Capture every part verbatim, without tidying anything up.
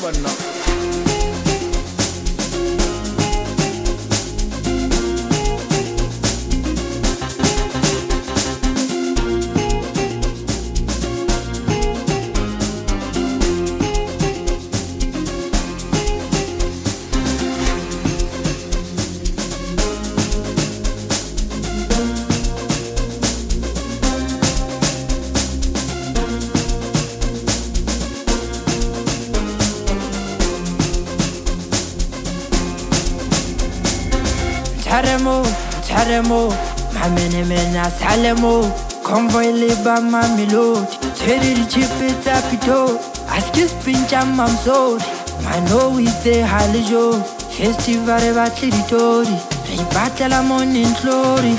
banna. Taremo, taremo, mamene mena salemo, convoy liba mamilo, teri chip tapito, askis pincha mamsori, mano with the halijo, festival batlitori, ribatela morning glory.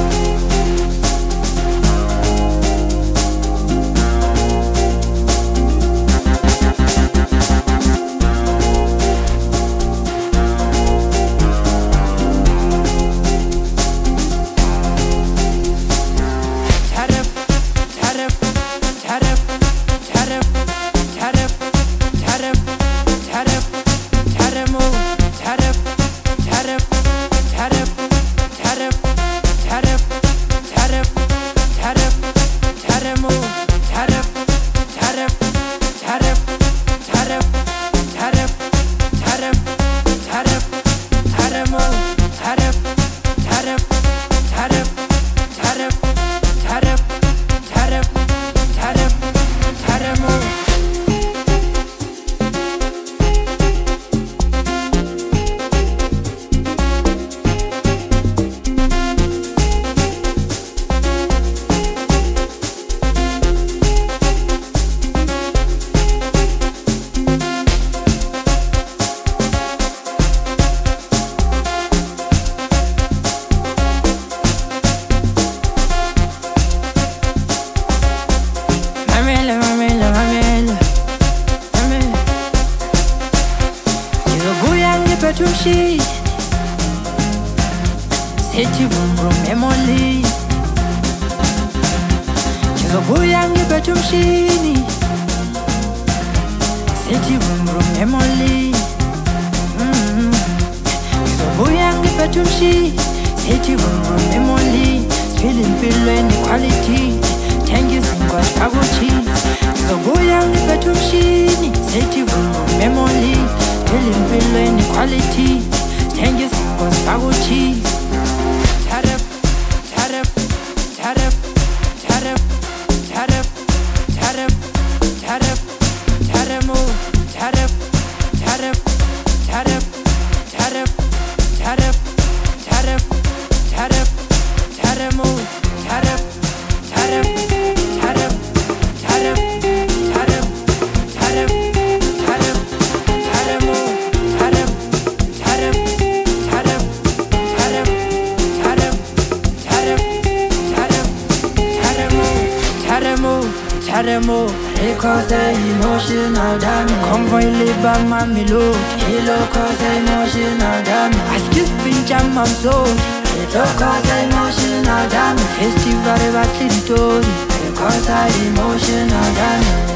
Betushi, seti vumbro memoli. Kizobuyangi betumshini, seti vumbro memoli. Kizobuyangi betumshi, seti vumbro memoli. Spilling pillow and quality, tangi zingwa fagochi. Kizobuyangi betumshini, seti vumbro memoli. Spilling pillow and quality, tangi zingwa fagochi. Tarap, tarap, tarap, tarap, tarap, tarap, tarap, taramo, tarap, tarap, tarap, tarap, tarap, tarap, tarap, taramo, tarap, tarap, tarap, tarap, tarap, tarap, tarap, taramo, tarap, tarap, tarap, tarap, tarap, tarap, taramo, taramo, taramo, cause emotional damage. Convoy liba mamilo, hello cause emotional damage. Askis pincha mamsori, hello cause emotional damage. Festival batlitori, cause emotional damage.